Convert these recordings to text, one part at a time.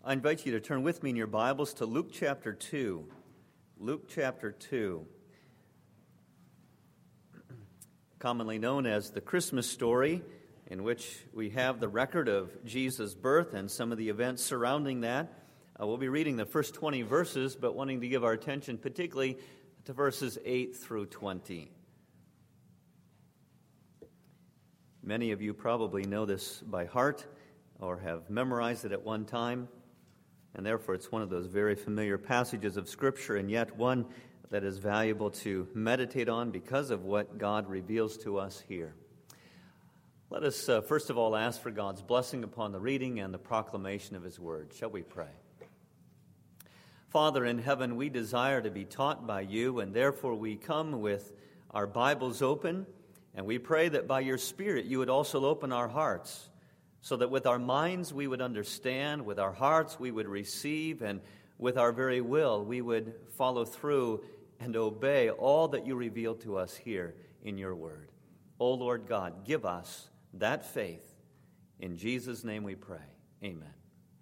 I invite you to turn with me in your Bibles to Luke chapter 2. Luke chapter 2, commonly known as the Christmas story, in which we have the record of Jesus' birth and some of the events surrounding that. We'll be reading the first 20 verses, but wanting to give our attention particularly to verses 8 through 20. Many of you probably know this by heart or have memorized it at one time, and therefore it's one of those very familiar passages of Scripture, and yet one that is valuable to meditate on because of what God reveals to us here. Let us first of all ask for God's blessing upon the reading and the proclamation of His Word. Shall we pray? Father in heaven, we desire to be taught by You, and therefore we come with our Bibles open, and we pray that by Your Spirit You would also open our hearts, so that with our minds we would understand, with our hearts we would receive, and with our very will we would follow through and obey all that You reveal to us here in Your Word. O Lord God, give us that faith. In Jesus' name we pray. Amen.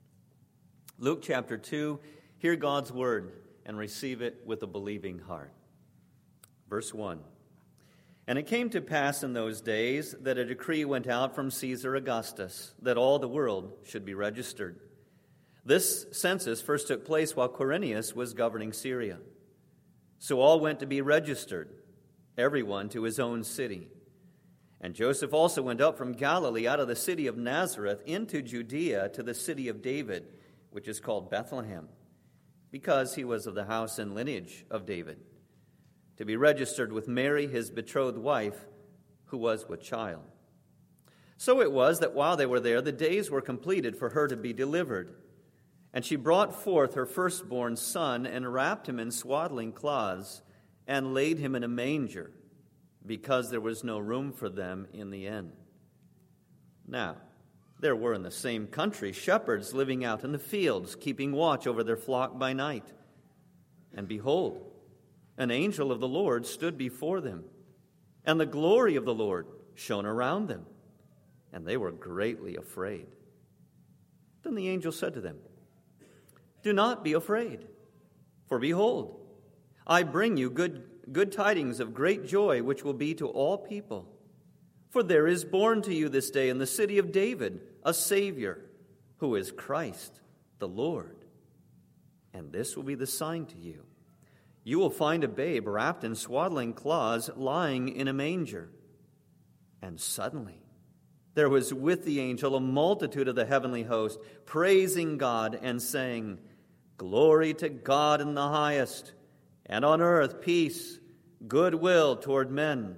Luke chapter 2, hear God's word and receive it with a believing heart. Verse 1. And it came to pass in those days that a decree went out from Caesar Augustus that all the world should be registered. This census first took place while Quirinius was governing Syria. So all went to be registered, everyone to his own city. And Joseph also went up from Galilee out of the city of Nazareth into Judea to the city of David, which is called Bethlehem, because he was of the house and lineage of David, to be registered with Mary, his betrothed wife, who was with child. So it was that while they were there, the days were completed for her to be delivered. And she brought forth her firstborn son and wrapped him in swaddling cloths and laid him in a manger, because there was no room for them in the inn. Now, there were in the same country shepherds living out in the fields, keeping watch over their flock by night. And behold, an angel of the Lord stood before them, and the glory of the Lord shone around them, and they were greatly afraid. Then the angel said to them, "Do not be afraid, for behold, I bring you good tidings of great joy, which will be to all people. For there is born to you this day in the city of David a Savior, who is Christ the Lord. And this will be the sign to you. You will find a babe wrapped in swaddling cloths, lying in a manger." And suddenly there was with the angel a multitude of the heavenly host, praising God and saying, "Glory to God in the highest, and on earth peace, goodwill toward men."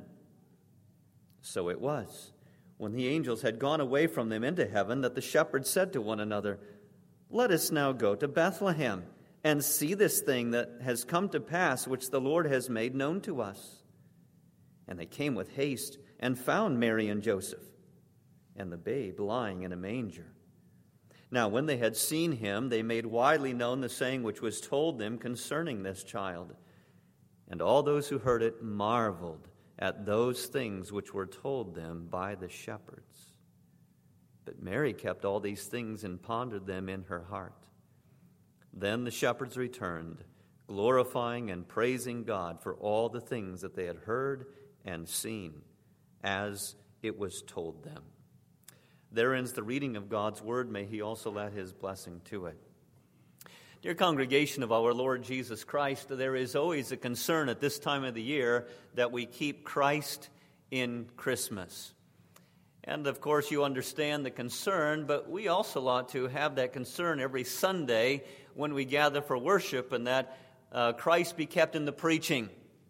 So it was, when the angels had gone away from them into heaven, that the shepherds said to one another, "Let us now go to Bethlehem and see this thing that has come to pass, which the Lord has made known to us." And they came with haste and found Mary and Joseph, and the babe lying in a manger. Now when they had seen him, they made widely known the saying which was told them concerning this child. And all those who heard it marveled at those things which were told them by the shepherds. But Mary kept all these things and pondered them in her heart. Then the shepherds returned, glorifying and praising God for all the things that they had heard and seen, as it was told them. There ends the reading of God's word. May He also add His blessing to it. Dear congregation of our Lord Jesus Christ, there is always a concern at this time of the year that we keep Christ in Christmas. And of course you understand the concern, but we also ought to have that concern every Sunday when we gather for worship, and that Christ be kept in the preaching.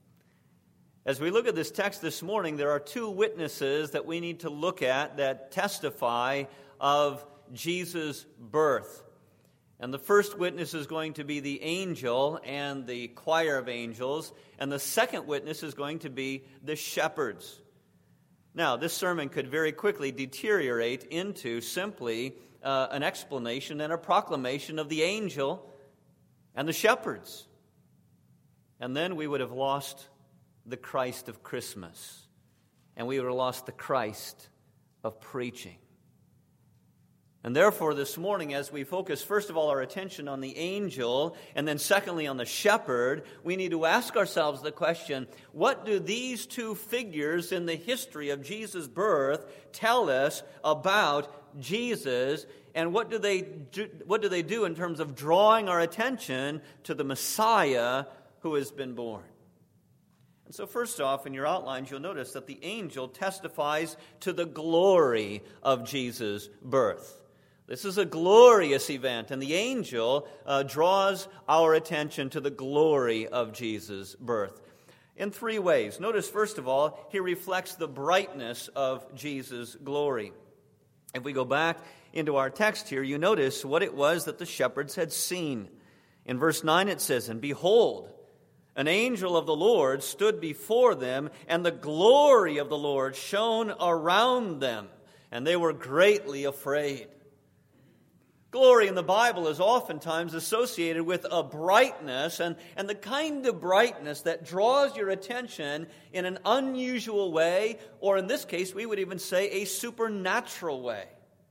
As we look at this text this morning, there are two witnesses that we need to look at that testify of Jesus' birth. And the first witness is going to be the angel and the choir of angels, and the second witness is going to be the shepherds. Now, this sermon could very quickly deteriorate into simply an explanation and a proclamation of the angel and the shepherds. And then we would have lost the Christ of Christmas, and we would have lost the Christ of preaching. And therefore, this morning, as we focus, first of all, our attention on the angel, and then secondly on the shepherd, we need to ask ourselves the question, what do these two figures in the history of Jesus' birth tell us about Jesus, and what do they do in terms of drawing our attention to the Messiah who has been born? And so first off, in your outlines, you'll notice that the angel testifies to the glory of Jesus' birth. This is a glorious event, and the angel draws our attention to the glory of Jesus' birth in three ways. Notice, first of all, he reflects the brightness of Jesus' glory. If we go back into our text here, you notice what it was that the shepherds had seen. In verse 9 it says, "And behold, an angel of the Lord stood before them, and the glory of the Lord shone around them, and they were greatly afraid." Glory in the Bible is oftentimes associated with a brightness, and the kind of brightness that draws your attention in an unusual way, or in this case, we would even say a supernatural way.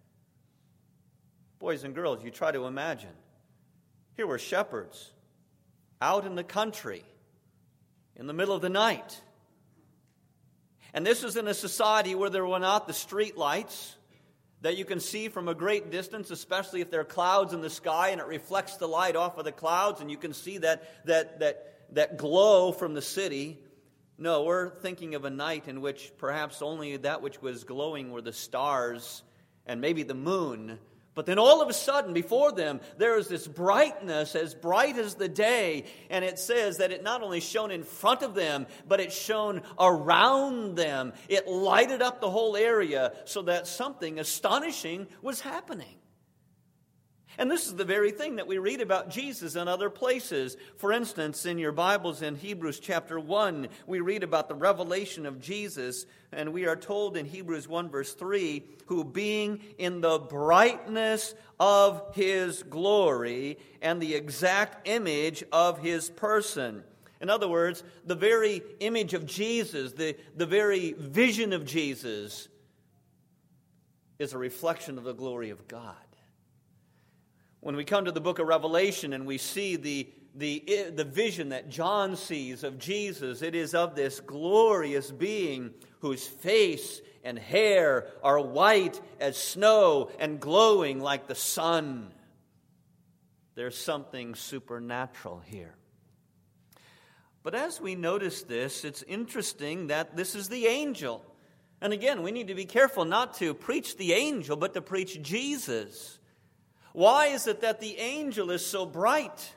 Boys and girls, you try to imagine. Here were shepherds out in the country in the middle of the night. And this is in a society where there were not the street lights that you can see from a great distance, especially if there are clouds in the sky and it reflects the light off of the clouds and you can see that glow from the city. No, we're thinking of a night in which perhaps only that which was glowing were the stars and maybe the moon. But then all of a sudden, before them, there is this brightness, as bright as the day. And it says that it not only shone in front of them, but it shone around them. It lighted up the whole area so that something astonishing was happening. And this is the very thing that we read about Jesus in other places. For instance, in your Bibles in Hebrews chapter 1, we read about the revelation of Jesus, and we are told in Hebrews 1 verse 3, who being in the brightness of his glory and the exact image of his person. In other words, the very image of Jesus, the very vision of Jesus is a reflection of the glory of God. When we come to the book of Revelation and we see the vision that John sees of Jesus, it is of this glorious being whose face and hair are white as snow and glowing like the sun. There's something supernatural here. But as we notice this, it's interesting that this is the angel. And again, we need to be careful not to preach the angel, but to preach Jesus. Why is it that the angel is so bright?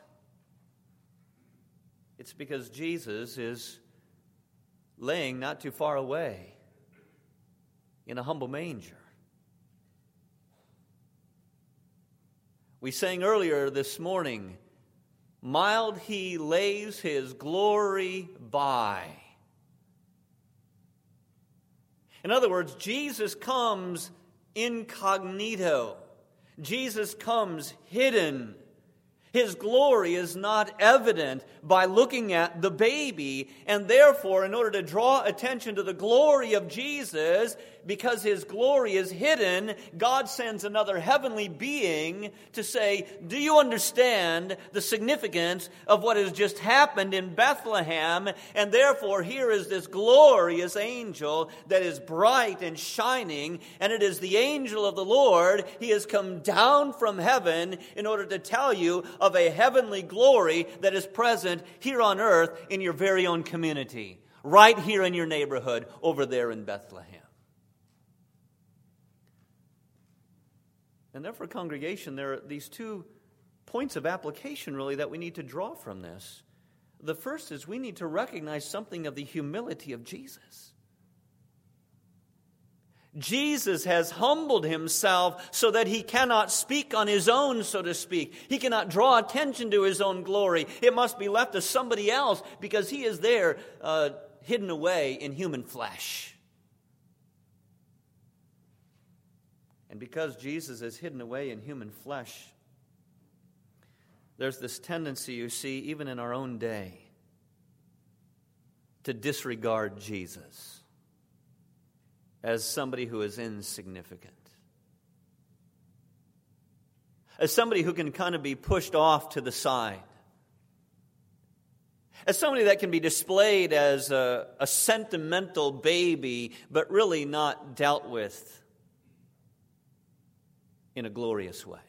It's because Jesus is laying not too far away in a humble manger. We sang earlier this morning, "Mild he lays his glory by." In other words, Jesus comes incognito. Jesus comes hidden. His glory is not evident by looking at the baby, and therefore, in order to draw attention to the glory of Jesus, because his glory is hidden, God sends another heavenly being to say, do you understand the significance of what has just happened in Bethlehem? And therefore, here is this glorious angel that is bright and shining, and it is the angel of the Lord. He has come down from heaven in order to tell you of a heavenly glory that is present here on earth in your very own community, right here in your neighborhood, over there in Bethlehem. And therefore, congregation, there are these 2 points of application, really, that we need to draw from this. The first is we need to recognize something of the humility of Jesus. Jesus has humbled himself so that he cannot speak on his own, so to speak. He cannot draw attention to his own glory. It must be left to somebody else because he is there hidden away in human flesh. And because Jesus is hidden away in human flesh, there's this tendency, you see, even in our own day, to disregard Jesus as somebody who is insignificant. as somebody who can kind of be pushed off to the side, as somebody that can be displayed as a sentimental baby, but really not dealt with in a glorious way.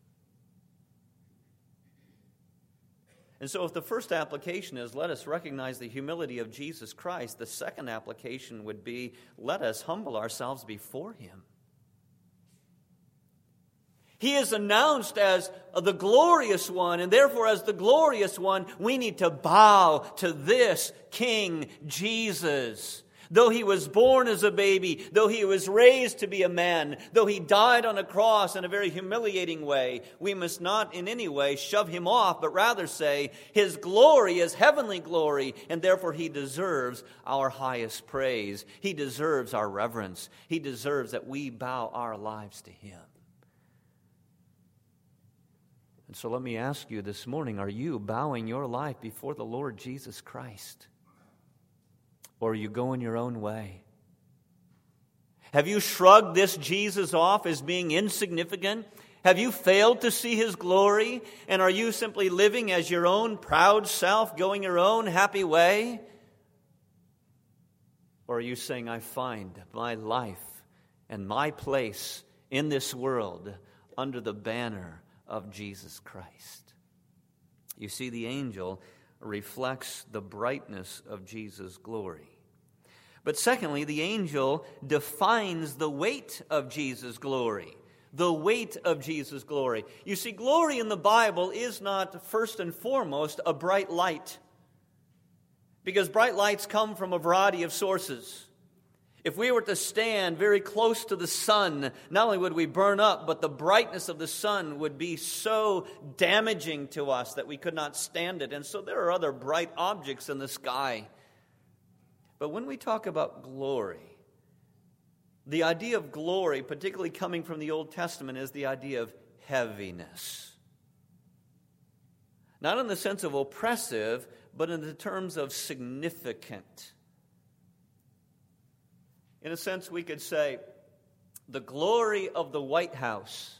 And so if the first application is, let us recognize the humility of Jesus Christ, the second application would be, let us humble ourselves before Him. He is announced as the glorious one, and therefore as the glorious one, we need to bow to this King Jesus. Though He was born as a baby, though He was raised to be a man, though He died on a cross in a very humiliating way, we must not in any way shove Him off, but rather say His glory is heavenly glory, and therefore He deserves our highest praise. He deserves our reverence. He deserves that we bow our lives to Him. And so let me ask you this morning, are you bowing your life before the Lord Jesus Christ? Or are you going your own way? Have you shrugged this Jesus off as being insignificant? Have you failed to see His glory? And are you simply living as your own proud self, going your own happy way? Or are you saying, I find my life and my place in this world under the banner of Jesus Christ? You see, the angel reflects the brightness of Jesus' glory. But secondly, the angel defines the weight of Jesus' glory. The weight of Jesus' glory. You see, glory in the Bible is not first and foremost a bright light, because bright lights come from a variety of sources. If we were to stand very close to the sun, not only would we burn up, but the brightness of the sun would be so damaging to us that we could not stand it. And so there are other bright objects in the sky. But when we talk about glory, the idea of glory, particularly coming from the Old Testament, is the idea of heaviness. Not in the sense of oppressive, but in the terms of significant. In a sense, we could say the glory of the White House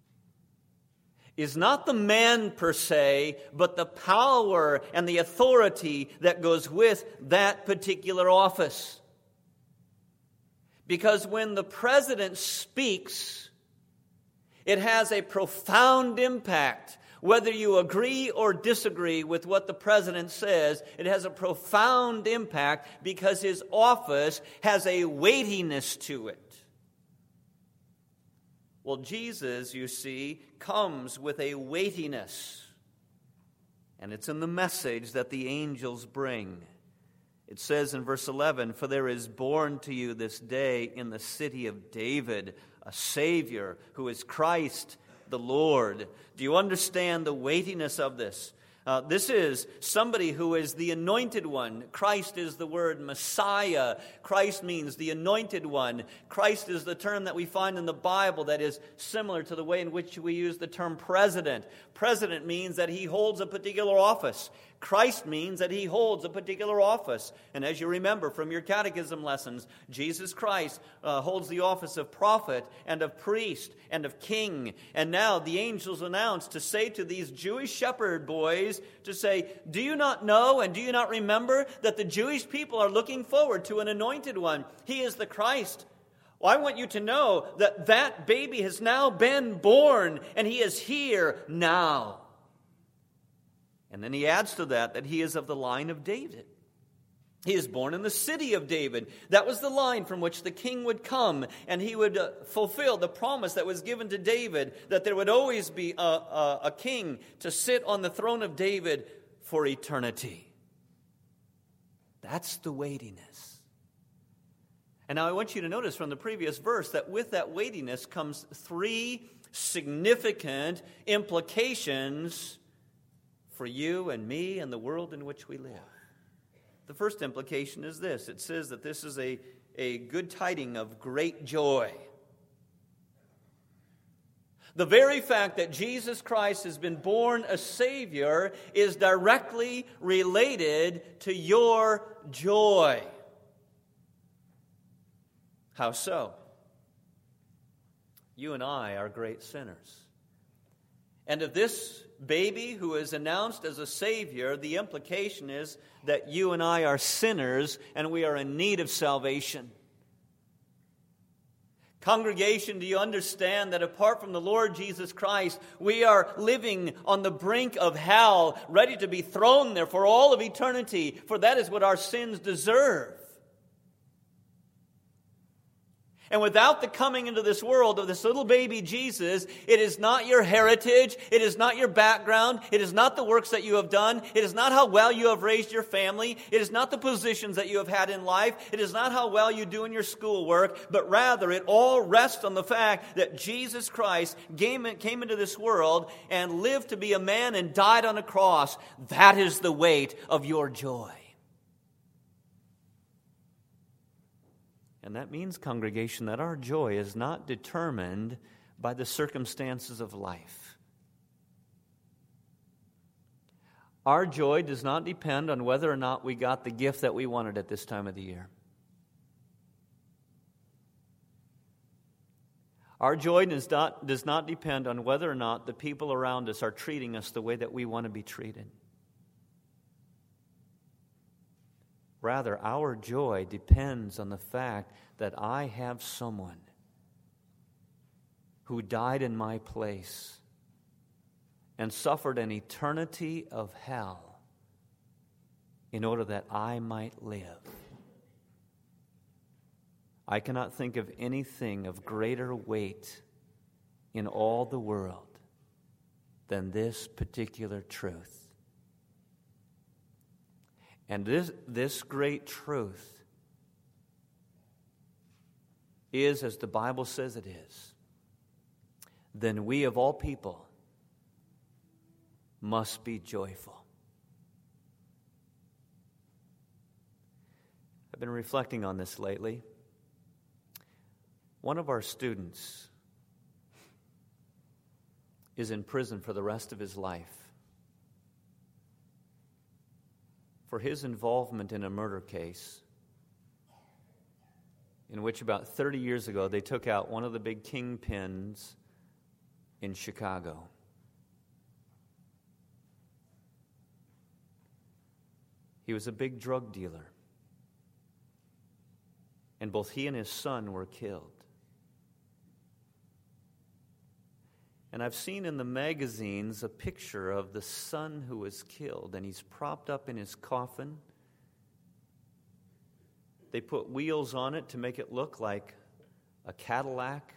is not the man per se, but the power and the authority that goes with that particular office. Because when the president speaks, it has a profound impact. Whether you agree or disagree with what the president says, it has a profound impact because his office has a weightiness to it. Well, Jesus, you see, comes with a weightiness. And it's in the message that the angels bring. It says in verse 11, "For there is born to you this day in the city of David a Savior who is Christ the Lord." Do you understand the weightiness of this? This is somebody who is the anointed one. Christ is the word Messiah. Christ means the anointed one. Christ is the term that we find in the Bible that is similar to the way in which we use the term president. President means that he holds a particular office. Christ means that he holds a particular office. And as you remember from your catechism lessons, Jesus Christ holds the office of prophet and of priest and of king. And now the angels announce to say to these Jewish shepherd boys, to say, do you not know and do you not remember that the Jewish people are looking forward to an anointed one? He is the Christ. Well, I want you to know that that baby has now been born and he is here now. And then he adds to that he is of the line of David. He is born in the city of David. That was the line from which the king would come, and he would fulfill the promise that was given to David, that there would always be a king to sit on the throne of David for eternity. That's the weightiness. And now I want you to notice from the previous verse that with that weightiness comes three significant implications for you and me and the world in which we live. The first implication is this. It says that this is a good tiding of great joy. The very fact that Jesus Christ has been born a Savior is directly related to your joy. How so? You and I are great sinners. And of this baby who is announced as a Savior, the implication is that you and I are sinners and we are in need of salvation. Congregation, do you understand that apart from the Lord Jesus Christ, we are living on the brink of hell, ready to be thrown there for all of eternity, for that is what our sins deserve. And without the coming into this world of this little baby Jesus, it is not your heritage, it is not your background, it is not the works that you have done, it is not how well you have raised your family, it is not the positions that you have had in life, it is not how well you do in your schoolwork, but rather it all rests on the fact that Jesus Christ came into this world and lived to be a man and died on a cross. That is the weight of your joy. And that means, congregation, that our joy is not determined by the circumstances of life. Our joy does not depend on whether or not we got the gift that we wanted at this time of the year. Our joy does not depend on whether or not the people around us are treating us the way that we want to be treated. Rather, our joy depends on the fact that I have someone who died in my place and suffered an eternity of hell in order that I might live. I cannot think of anything of greater weight in all the world than this particular truth. And this great truth is, as the Bible says it is, then we of all people must be joyful. I've been reflecting on this lately. One of our students is in prison for the rest of his life for his involvement in a murder case in which about 30 years ago they took out one of the big kingpins in Chicago. He was a big drug dealer, and both he and his son were killed. And I've seen in the magazines a picture of the son who was killed, and he's propped up in his coffin. They put wheels on it to make it look like a Cadillac.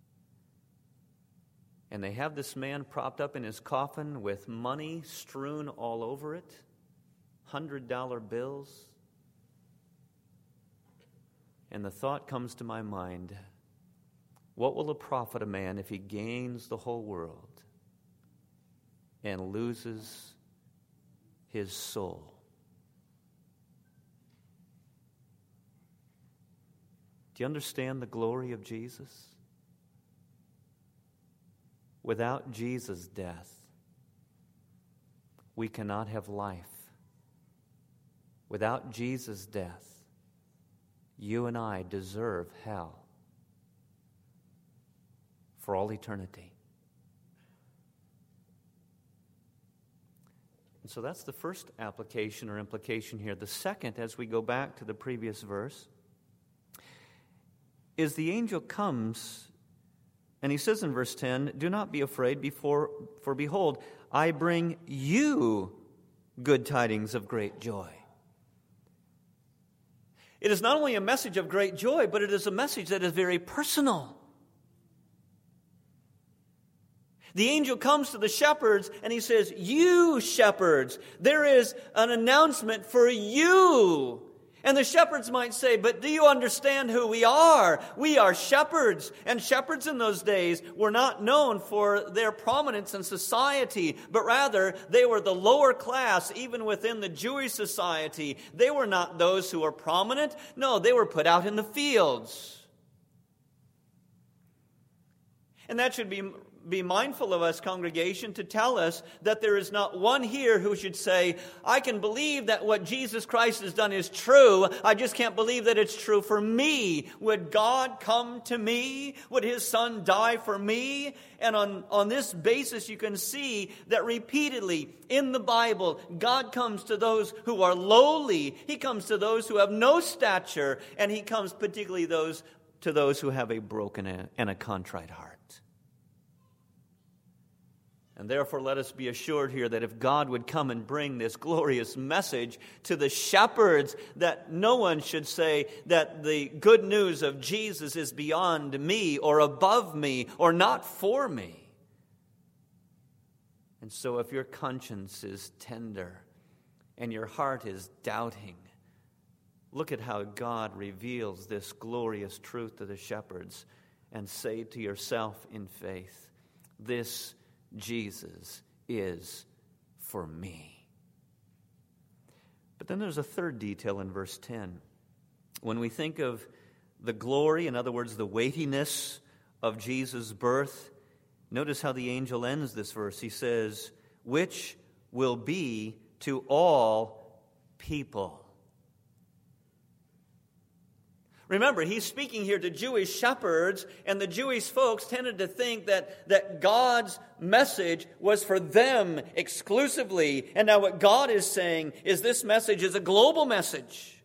And they have this man propped up in his coffin with money strewn all over it, $100 bills. And the thought comes to my mind, what will it profit a man if he gains the whole world and loses his soul? Do you understand the glory of Jesus? Without Jesus' death, we cannot have life. Without Jesus' death, you and I deserve hell for all eternity. And so that's the first application or implication here. The second, as we go back to the previous verse, is the angel comes, and he says in verse 10, "Do not be afraid, for behold, I bring you good tidings of great joy." It is not only a message of great joy, but it is a message that is very personal. The angel comes to the shepherds and he says, "You shepherds, there is an announcement for you." And the shepherds might say, "But do you understand who we are? We are shepherds." And shepherds in those days were not known for their prominence in society, but rather they were the lower class even within the Jewish society. They were not those who were prominent. No, they were put out in the fields. And that should be be mindful of us, congregation, to tell us that there is not one here who should say, I can believe that what Jesus Christ has done is true. I just can't believe that it's true for me. Would God come to me? Would His Son die for me? And on this basis, you can see that repeatedly in the Bible, God comes to those who are lowly. He comes to those who have no stature. And He comes particularly to those who have a broken and a contrite heart. And therefore, let us be assured here that if God would come and bring this glorious message to the shepherds, that no one should say that the good news of Jesus is beyond me or above me or not for me. And so if your conscience is tender and your heart is doubting, look at how God reveals this glorious truth to the shepherds and say to yourself in faith, this Jesus is for me. But then there's a third detail in verse 10. When we think of the glory, in other words, the weightiness of Jesus' birth, notice how the angel ends this verse. He says, which will be to all people. Remember, he's speaking here to Jewish shepherds, and the Jewish folks tended to think that God's message was for them exclusively. And now what God is saying is this message is a global message.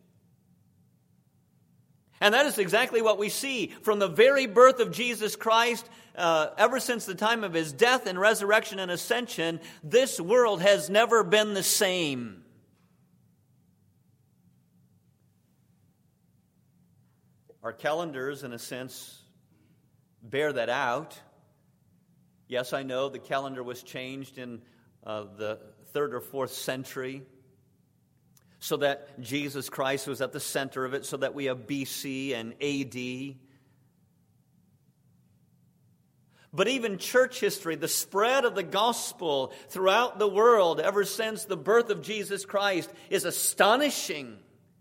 And that is exactly what we see from the very birth of Jesus Christ, ever since the time of His death and resurrection and ascension. This world has never been the same. Our calendars, in a sense, bear that out. Yes, I know the calendar was changed in the 3rd or 4th century so that Jesus Christ was at the center of it, so that we have BC and AD. But even church history, the spread of the gospel throughout the world ever since the birth of Jesus Christ is astonishing.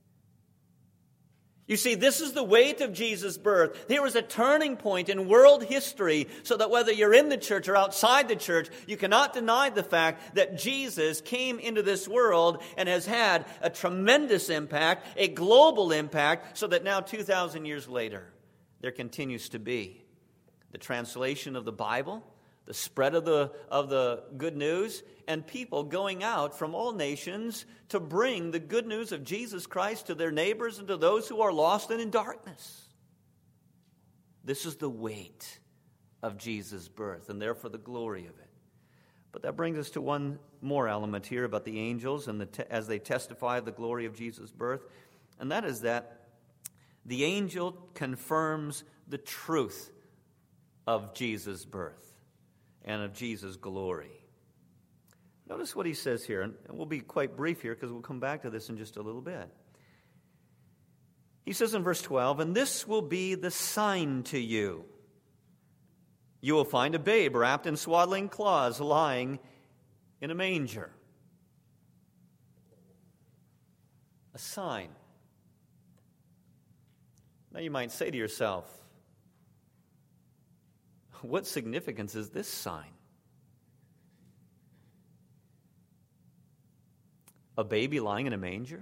You see, this is the weight of Jesus' birth. There was a turning point in world history so that whether you're in the church or outside the church, you cannot deny the fact that Jesus came into this world and has had a tremendous impact, a global impact, so that now 2,000 years later, there continues to be the translation of the Bible, the spread of the good news, and people going out from all nations to bring the good news of Jesus Christ to their neighbors and to those who are lost and in darkness. This is the weight of Jesus' birth, and therefore the glory of it. But that brings us to one more element here about the angels and as they testify of the glory of Jesus' birth, and that is that the angel confirms the truth of Jesus' birth and of Jesus' glory. Notice what he says here, and we'll be quite brief here because we'll come back to this in just a little bit. He says in verse 12, and this will be the sign to you. You will find a babe wrapped in swaddling cloths lying in a manger. A sign. Now you might say to yourself, what significance is this sign? A baby lying in a manger?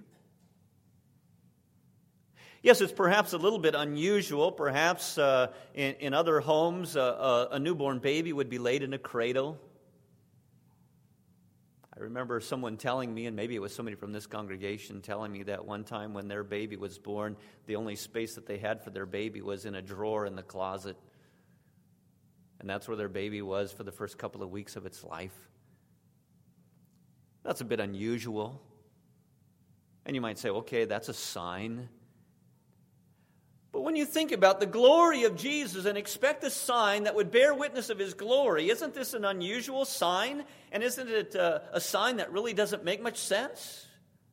Yes, it's perhaps a little bit unusual. Perhaps in other homes, a newborn baby would be laid in a cradle. I remember someone telling me, and maybe it was somebody from this congregation telling me that one time when their baby was born, the only space that they had for their baby was in a drawer in the closet. And that's where their baby was for the first couple of weeks of its life. That's a bit unusual. And you might say, okay, that's a sign. But when you think about the glory of Jesus and expect a sign that would bear witness of His glory, isn't this an unusual sign? And isn't it a sign that really doesn't make much sense?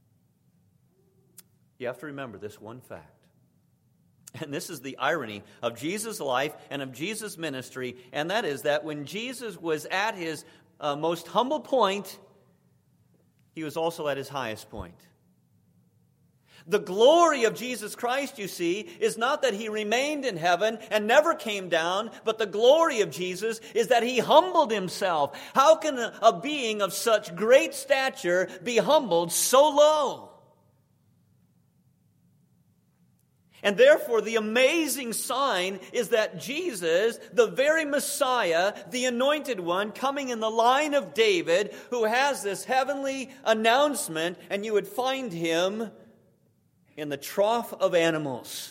You have to remember this one fact. And this is the irony of Jesus' life and of Jesus' ministry, and that is that when Jesus was at His most humble point, He was also at His highest point. The glory of Jesus Christ, you see, is not that he remained in heaven and never came down, but the glory of Jesus is that he humbled himself. How can a being of such great stature be humbled so low? And therefore, the amazing sign is that Jesus, the very Messiah, the anointed one, coming in the line of David, who has this heavenly announcement, and you would find him in the trough of animals.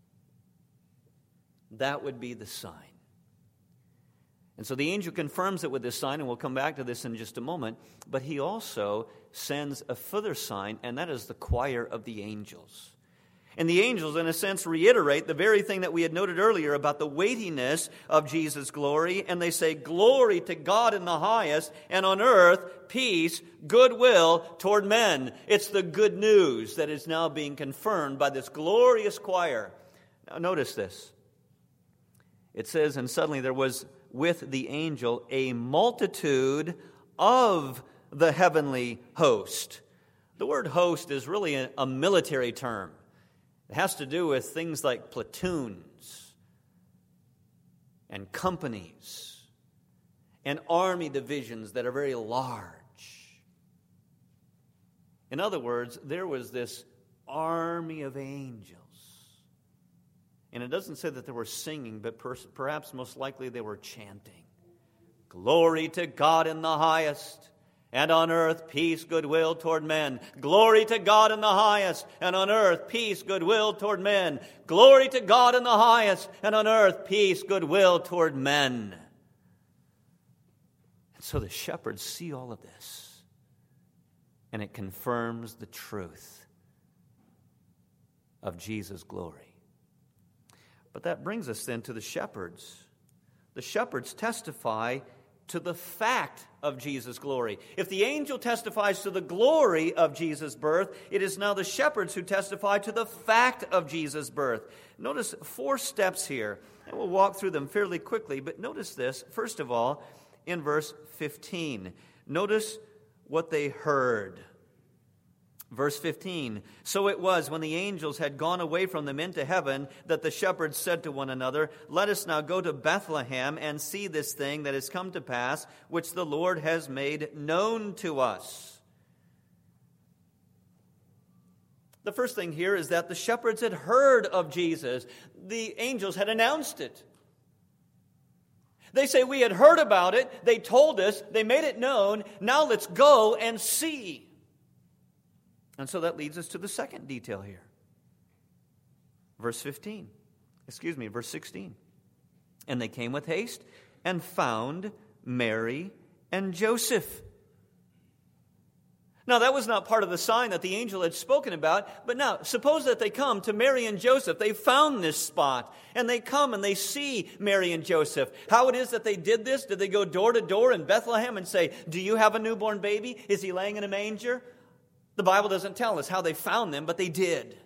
That would be the sign. And so the angel confirms it with this sign, and we'll come back to this in just a moment. But he also sends a further sign, and that is the choir of the angels. And the angels, in a sense, reiterate the very thing that we had noted earlier about the weightiness of Jesus' glory. And they say, "Glory to God in the highest, and on earth, peace, goodwill toward men." It's the good news that is now being confirmed by this glorious choir. Now notice this. It says, "And suddenly there was with the angel a multitude of the heavenly host." The word host is really a military term. It has to do with things like platoons and companies and army divisions that are very large. In other words, there was this army of angels. And it doesn't say that they were singing, but perhaps most likely they were chanting. "Glory to God in the highest, and on earth peace, goodwill toward men. Glory to God in the highest, and on earth peace, goodwill toward men. Glory to God in the highest, and on earth peace, goodwill toward men." And so the shepherds see all of this, and it confirms the truth of Jesus' glory. But that brings us then to the shepherds. The shepherds testify to the fact of Jesus' glory. If the angel testifies to the glory of Jesus' birth, it is now the shepherds who testify to the fact of Jesus' birth. Notice 4 steps here, and we'll walk through them fairly quickly, but notice this, first of all, in verse 15. Notice what they heard. Verse 15, "So it was when the angels had gone away from them into heaven that the shepherds said to one another, 'Let us now go to Bethlehem and see this thing that has come to pass, which the Lord has made known to us.'" The first thing here is that the shepherds had heard of Jesus. The angels had announced it. They say, "We had heard about it. They told us. They made it known. Now let's go and see." And so that leads us to the second detail here. Verse 16. "And they came with haste and found Mary and Joseph." Now, that was not part of the sign that the angel had spoken about, but now, suppose that they come to Mary and Joseph. They found this spot, and they come and they see Mary and Joseph. How it is that they did this? Did they go door to door in Bethlehem and say, "Do you have a newborn baby? Is he laying in a manger?" The Bible doesn't tell us how they found them, but they did.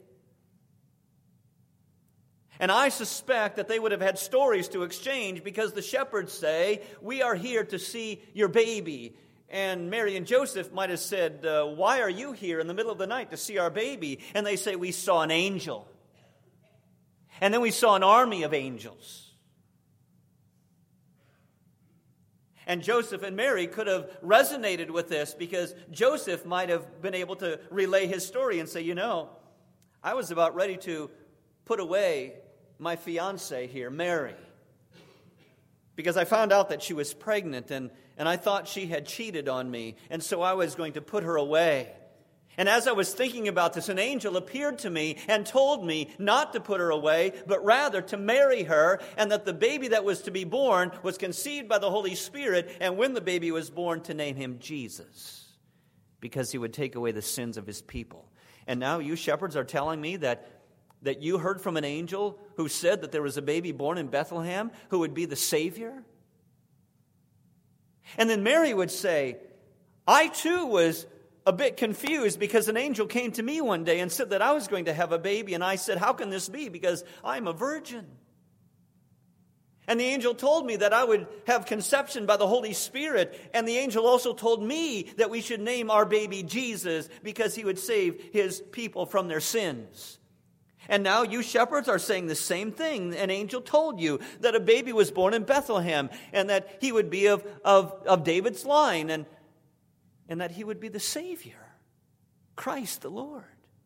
And I suspect that they would have had stories to exchange, because the shepherds say, "We are here to see your baby." And Mary and Joseph might have said, "Why are you here in the middle of the night to see our baby?" And they say, "We saw an angel. And then we saw an army of angels." And Joseph and Mary could have resonated with this, because Joseph might have been able to relay his story and say, "I was about ready to put away my fiancée here, Mary, because I found out that she was pregnant, and I thought she had cheated on me, and so I was going to put her away. And as I was thinking about this, an angel appeared to me and told me not to put her away, but rather to marry her, and that the baby that was to be born was conceived by the Holy Spirit, and when the baby was born, to name him Jesus, because he would take away the sins of his people." And now you shepherds are telling me that you heard from an angel who said that there was a baby born in Bethlehem who would be the Savior? And then Mary would say, "I too was a bit confused, because an angel came to me one day and said that I was going to have a baby, and I said, 'How can this be? Because I'm a virgin.' And the angel told me that I would have conception by the Holy Spirit. And the angel also told me that we should name our baby Jesus because he would save his people from their sins. And now you shepherds are saying the same thing. An angel told you that a baby was born in Bethlehem and that he would be of David's line and that he would be the Savior, Christ the Lord.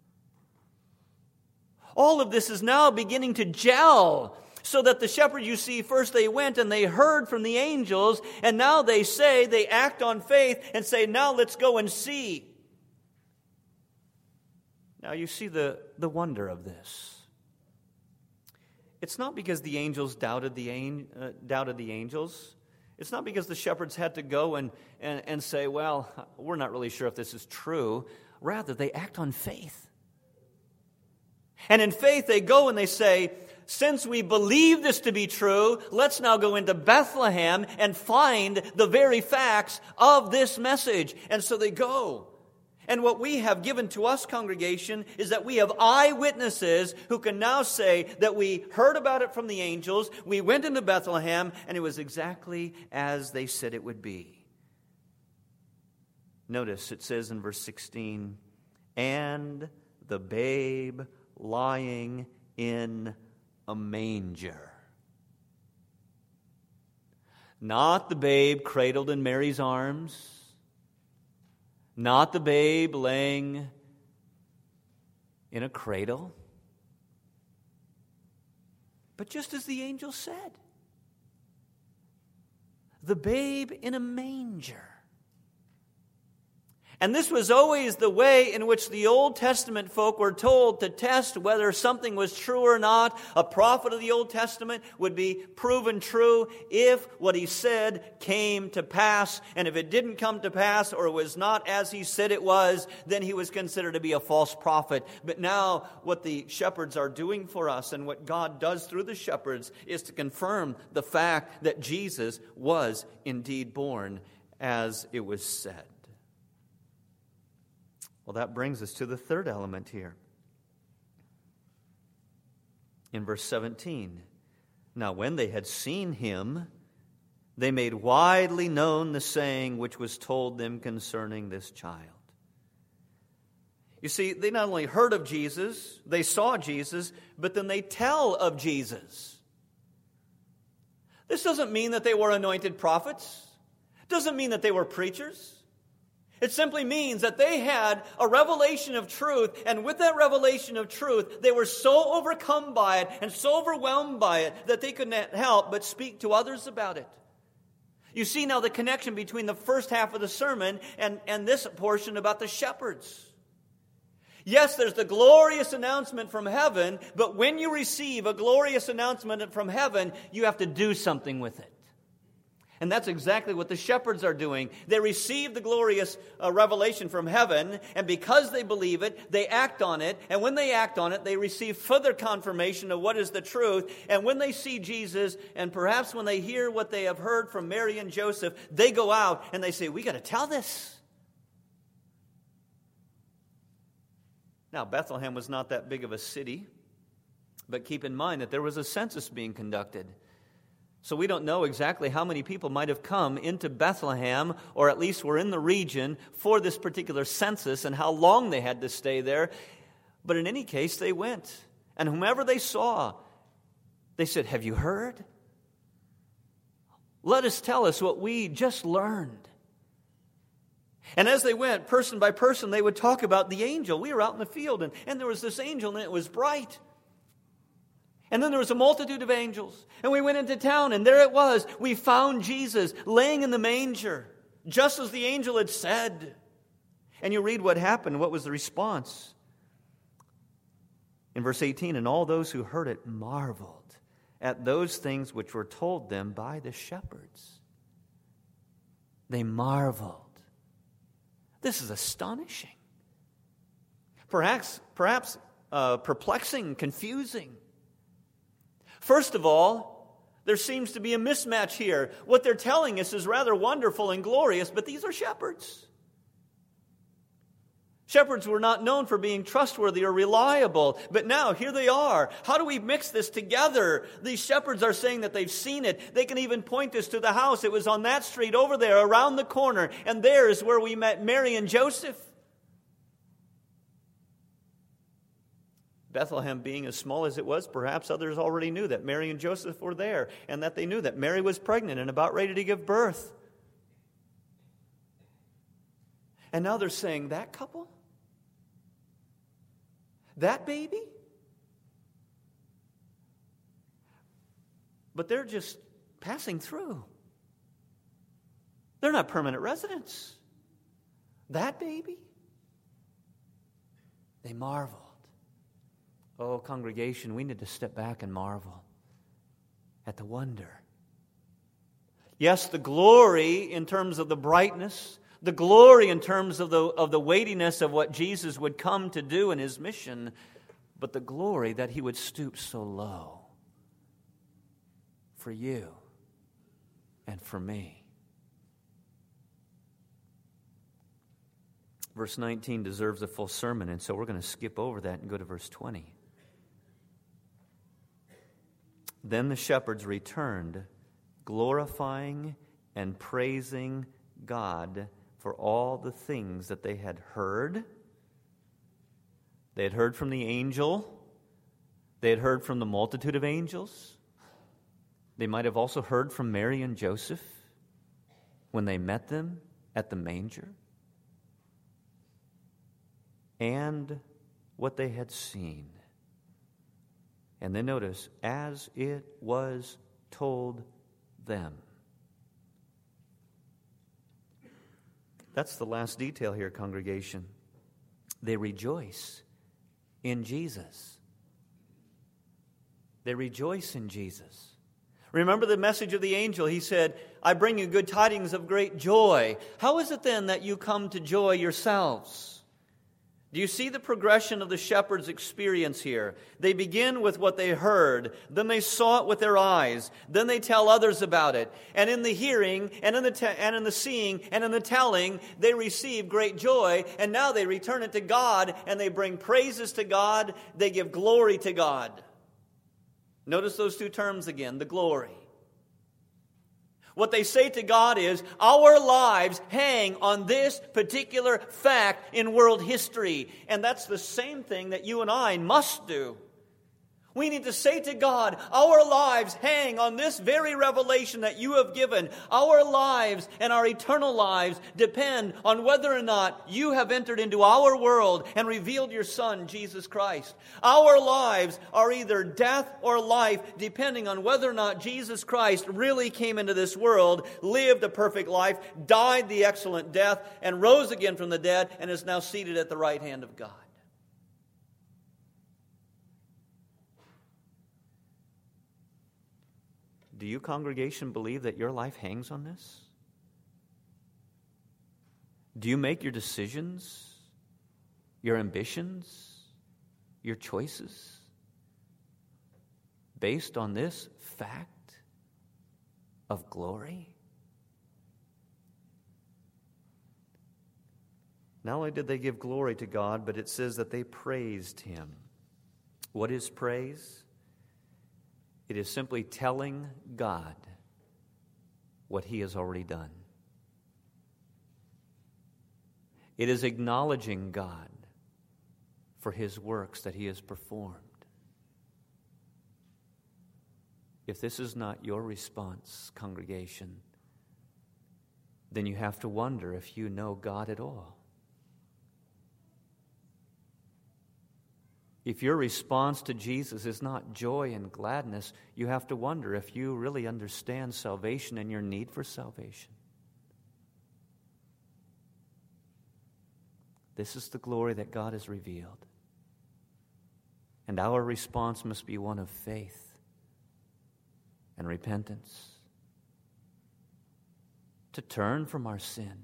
All of this is now beginning to gel. So that the shepherds, you see, first they went and they heard from the angels, and now they act on faith and say, now let's go and see. Now you see the wonder of this. It's not because the angels doubted the angels. It's not because the shepherds had to go and say, well, we're not really sure if this is true. Rather, they act on faith. And in faith they go and they say, since we believe this to be true, let's now go into Bethlehem and find the very facts of this message. And so they go. And what we have given to us, congregation, is that we have eyewitnesses who can now say that we heard about it from the angels, we went into Bethlehem, and it was exactly as they said it would be. Notice it says in verse 16, and the babe lying in a manger. Not the babe cradled in Mary's arms. Not the babe laying in a cradle. But just as the angel said, the babe in a manger. And this was always the way in which the Old Testament folk were told to test whether something was true or not. A prophet of the Old Testament would be proven true if what he said came to pass. And if it didn't come to pass or was not as he said it was, then he was considered to be a false prophet. But now what the shepherds are doing for us and what God does through the shepherds is to confirm the fact that Jesus was indeed born as it was said. Well, that brings us to the third element here. In verse 17, now when they had seen him, they made widely known the saying which was told them concerning this child. You see, they not only heard of Jesus, they saw Jesus, but then they tell of Jesus. This doesn't mean that they were anointed prophets. It doesn't mean that they were preachers. It simply means that they had a revelation of truth, and with that revelation of truth, they were so overcome by it and so overwhelmed by it that they could not help but speak to others about it. You see now the connection between the first half of the sermon and this portion about the shepherds. Yes, there's the glorious announcement from heaven, but when you receive a glorious announcement from heaven, you have to do something with it. And that's exactly what the shepherds are doing. They receive the glorious revelation from heaven, and because they believe it, they act on it. And when they act on it, they receive further confirmation of what is the truth. And when they see Jesus, and perhaps when they hear what they have heard from Mary and Joseph, they go out and they say, we got to tell this. Now, Bethlehem was not that big of a city, but keep in mind that there was a census being conducted. So we don't know exactly how many people might have come into Bethlehem, or at least were in the region for this particular census, and how long they had to stay there. But in any case, they went. And whomever they saw, they said, have you heard? Let us tell us what we just learned. And as they went, person by person, they would talk about the angel. We were out in the field, and there was this angel, and it was bright. And then there was a multitude of angels. And we went into town, and there it was. We found Jesus laying in the manger, just as the angel had said. And you read what happened. What was the response? In verse 18, and all those who heard it marveled at those things which were told them by the shepherds. They marveled. This is astonishing. Perhaps perplexing, confusing. First of all, there seems to be a mismatch here. What they're telling us is rather wonderful and glorious, but these are shepherds. Shepherds were not known for being trustworthy or reliable, but now here they are. How do we mix this together? These shepherds are saying that they've seen it. They can even point us to the house. It was on that street over there, around the corner, and there is where we met Mary and Joseph. Bethlehem being as small as it was, perhaps others already knew that Mary and Joseph were there, and that they knew that Mary was pregnant and about ready to give birth. And now they're saying, that couple? That baby? But they're just passing through. They're not permanent residents. That baby? They marveled. Oh, congregation, we need to step back and marvel at the wonder. Yes, the glory in terms of the brightness, the glory in terms of the weightiness of what Jesus would come to do in his mission, but the glory that he would stoop so low for you and for me. Verse 19 deserves a full sermon, and so we're going to skip over that and go to verse 20. Then the shepherds returned, glorifying and praising God for all the things that they had heard. They had heard from the angel. They had heard from the multitude of angels. They might have also heard from Mary and Joseph when they met them at the manger. And what they had seen. And then notice, as it was told them. That's the last detail here, congregation. They rejoice in Jesus. They rejoice in Jesus. Remember the message of the angel. He said, I bring you good tidings of great joy. How is it then that you come to joy yourselves? Do you see the progression of the shepherd's experience here? They begin with what they heard. Then they saw it with their eyes. Then they tell others about it. And in the hearing, and in the seeing, and in the telling, they receive great joy. And now they return it to God, and they bring praises to God. They give glory to God. Notice those two terms again, the glory. What they say to God is, our lives hang on this particular fact in world history. And that's the same thing that you and I must do. We need to say to God, our lives hang on this very revelation that you have given. Our lives and our eternal lives depend on whether or not you have entered into our world and revealed your Son, Jesus Christ. Our lives are either death or life, depending on whether or not Jesus Christ really came into this world, lived a perfect life, died the excellent death, and rose again from the dead, and is now seated at the right hand of God. Do you, congregation, believe that your life hangs on this? Do you make your decisions, your ambitions, your choices based on this fact of glory? Not only did they give glory to God, but it says that they praised Him. What is praise? It is simply telling God what He has already done. It is acknowledging God for His works that He has performed. If this is not your response, congregation, then you have to wonder if you know God at all. If your response to Jesus is not joy and gladness, you have to wonder if you really understand salvation and your need for salvation. This is the glory that God has revealed. And our response must be one of faith and repentance. To turn from our sin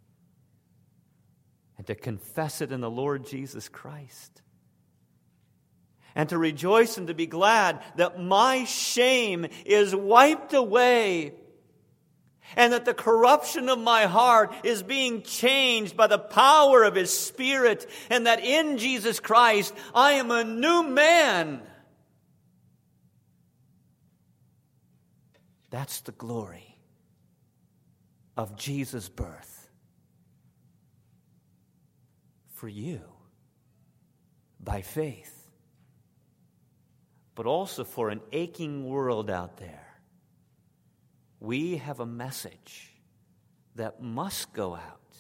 and to confess it in the Lord Jesus Christ. And to rejoice and to be glad that my shame is wiped away. and that the corruption of my heart is being changed by the power of His Spirit, and that in Jesus Christ I am a new man. That's the glory of Jesus' birth for you by faith, but also for an aching world out there. We have a message that must go out,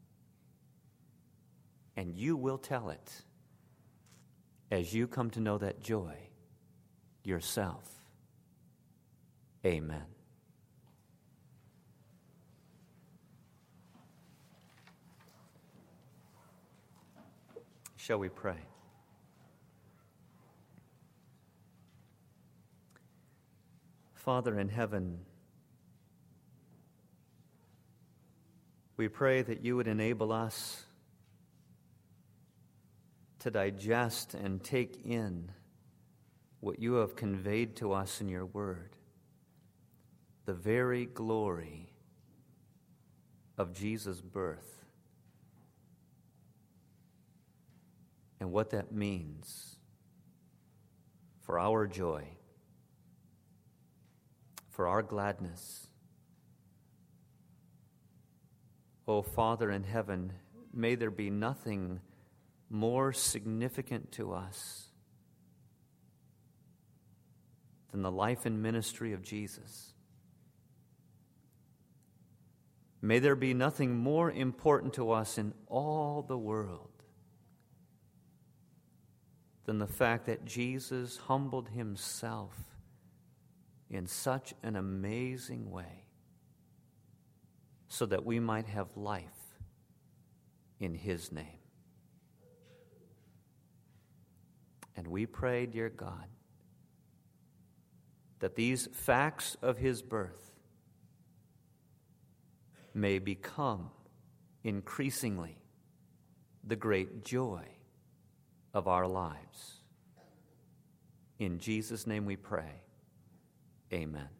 and you will tell it as you come to know that joy yourself. Amen. Shall we pray? Father in heaven, we pray that you would enable us to digest and take in what you have conveyed to us in your word, the very glory of Jesus' birth, and what that means for our joy, for our gladness. O Father in heaven, may there be nothing more significant to us than the life and ministry of Jesus. May there be nothing more important to us in all the world than the fact that Jesus humbled himself in such an amazing way, so that we might have life in his name. And we pray, dear God, that these facts of his birth may become increasingly the great joy of our lives. In Jesus' name we pray. Amen.